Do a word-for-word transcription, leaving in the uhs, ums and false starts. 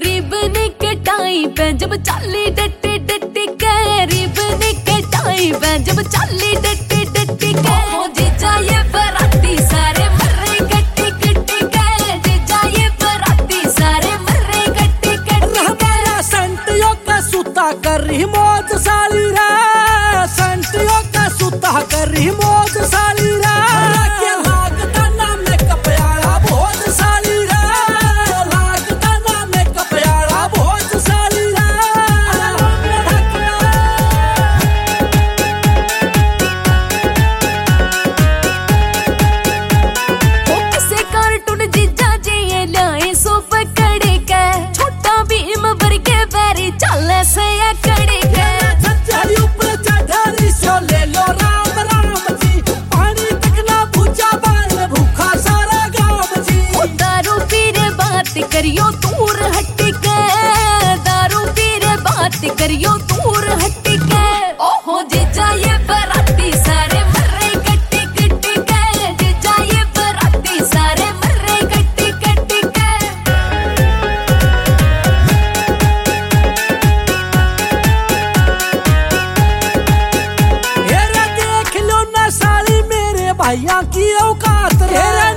Ribbon के time पे जब चाली डट्टी डट्टी के, रिबन के टाइम पे जब चाली डट्टी डट्टी के, ओ जीजा ये बराती सारे मर्रे गट्टी गट्टी के, जीजा ये बराती सारे मर्रे गट्टी गट्टी के। संटियों का सूता कर रही मौज साली रे, संटियों का सूता कर रही मौज साली रे, लागता ना मेकअप यारा बहुत साली रे, लागता ना मेकअप यारा बहुत साली रे। ओ किसे कार्टून जीजा जी ये लाए सोफ कड़े के, छोटा भीम वर्गे बैरी चले से ये कड़े के, छतरी ऊपर चढ़ी सो ले लो राम राम जी, पानी तक ना पूछा बाल भूखा सारा गाँव जी। ओ दारू पीरे बात करियो दूर हट के, दारू पीरे बात करियो दूर हट के, ओहो जीजा ये बराती सारे मर्रे गट्टी गट्टी के, जीजा ये बराती सारे मर्रे गट्टी गट्टी के। देख लो ना साली मेरे भैया की औकात रे।